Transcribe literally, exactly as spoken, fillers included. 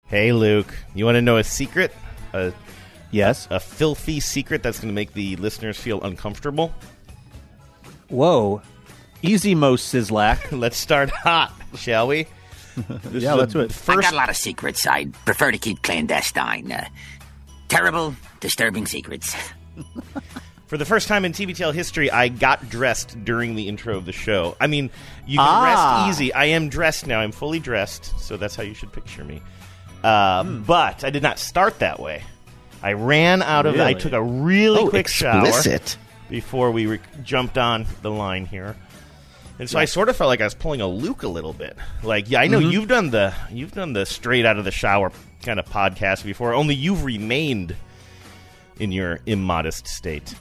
Hey, Luke. You want to know a secret? A, yes. A filthy secret that's going to make the listeners feel uncomfortable? Whoa. Easy, Mo Sislak. Let's start hot, shall we? This yeah, let's do it. First... I got a lot of secrets I prefer to keep clandestine. Uh, terrible, disturbing secrets. For the first time in T V T L history, I got dressed during the intro of the show. I mean, you can ah. rest easy. I am dressed now. I'm fully dressed, so that's how you should picture me. Uh, mm. But I did not start that way. I ran out of... Really? I took a really oh, quick explicit. shower before we re- jumped on the line here. And so yeah. I sort of felt like I was pulling a Luke a little bit. Like, yeah, I know mm-hmm. you've done the you've done the straight out of the shower kind of podcast before, only you've remained in your immodest state.